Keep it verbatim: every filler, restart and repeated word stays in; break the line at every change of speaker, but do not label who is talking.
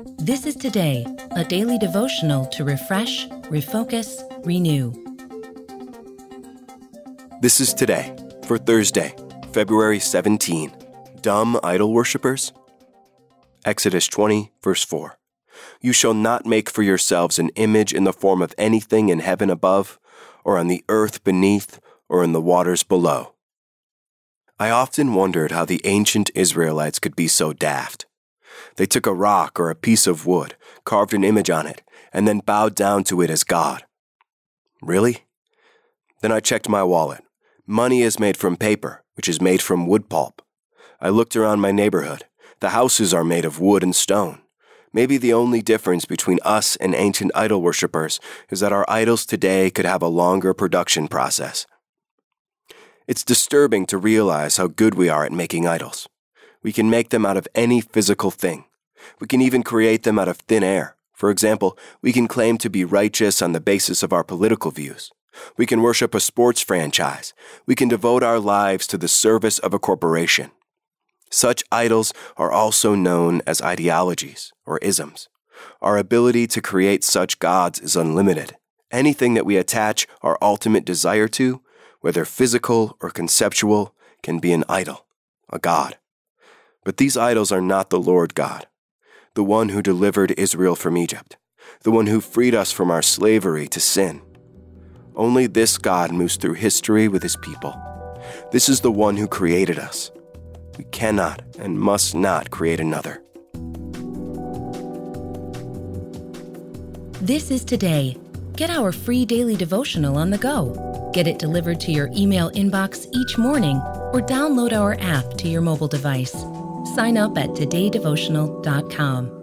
This is Today, a daily devotional to refresh, refocus, renew.
This is Today for Thursday, February seventeenth. Dumb idol worshippers? Exodus twenty, verse four. You shall not make for yourselves an image in the form of anything in heaven above, or on the earth beneath, or in the waters below. I often wondered how the ancient Israelites could be so daft. They took a rock or a piece of wood, carved an image on it, and then bowed down to it as God. Really? Then I checked my wallet. Money is made from paper, which is made from wood pulp. I looked around my neighborhood. The houses are made of wood and stone. Maybe the only difference between us and ancient idol worshippers is that our idols today could have a longer production process. It's disturbing to realize how good we are at making idols. We can make them out of any physical thing. We can even create them out of thin air. For example, we can claim to be righteous on the basis of our political views. We can worship a sports franchise. We can devote our lives to the service of a corporation. Such idols are also known as ideologies or isms. Our ability to create such gods is unlimited. Anything that we attach our ultimate desire to, whether physical or conceptual, can be an idol, a god. But these idols are not the Lord God, the one who delivered Israel from Egypt, the one who freed us from our slavery to sin. Only this God moves through history with his people. This is the one who created us. We cannot and must not create another.
This is Today. Get our free daily devotional on the go. Get it delivered to your email inbox each morning or download our app to your mobile device. Sign up at today devotional dot com.